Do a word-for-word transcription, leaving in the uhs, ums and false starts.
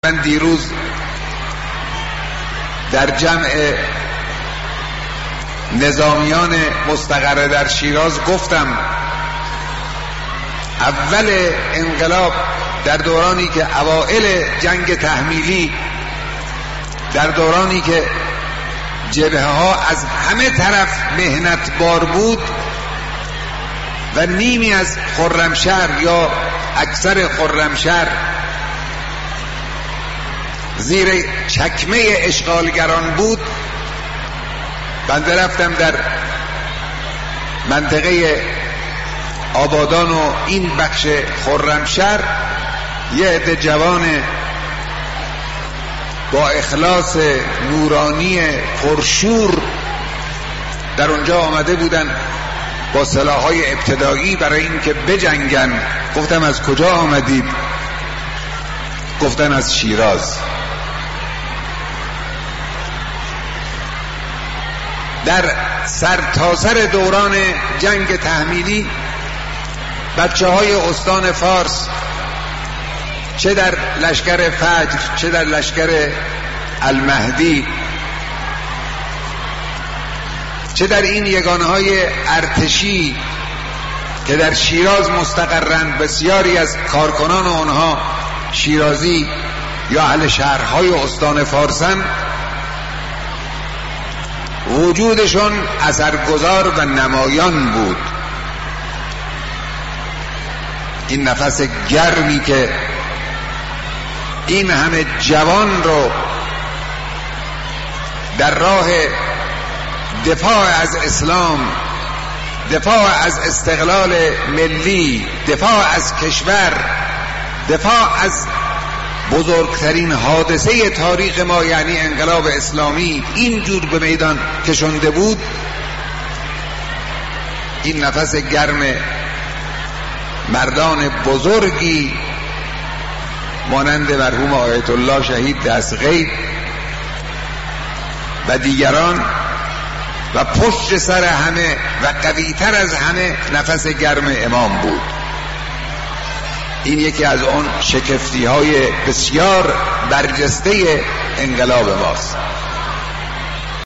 من دیروز در جمع نظامیان مستقر در شیراز گفتم اول انقلاب در دورانی که اوائل جنگ تحمیلی، در دورانی که جبهه ها از همه طرف مهنت بار بود و نیمی از خرمشهر یا اکثر خرمشهر زیر چکمه اشغالگران بود، بنده رفتم در منطقه آبادان و این بخش خرمشهر یه عده جوان با اخلاص نورانی پرشور در اونجا آمده بودن با سلاح‌های ابتدایی برای اینکه بجنگن. گفتم از کجا آمدید؟ گفتن از شیراز. در سرتاسر دوران جنگ تحمیلی بچه های استان فارس، چه در لشکر فجر چه در لشکر المهدی، چه در این یگانه های ارتشی که در شیراز مستقرند، بسیاری از کارکنان آنها شیرازی یا اهل شهرهای استان فارسن، وجودشون اثرگذار و نمایان بود. این نفس گرمی که این همه جوان رو در راه دفاع از اسلام، دفاع از استقلال ملی، دفاع از کشور، دفاع از بزرگترین حادثه تاریخ ما یعنی انقلاب اسلامی اینجور به میدان کشنده بود، این نفس گرم مردان بزرگی مانند مرحوم آیت الله شهید دستغید و دیگران و پشت سر همه و قوی‌تر از همه نفس گرم امام بود. این یکی از اون شگفتی‌های بسیار برجسته انقلاب ماست.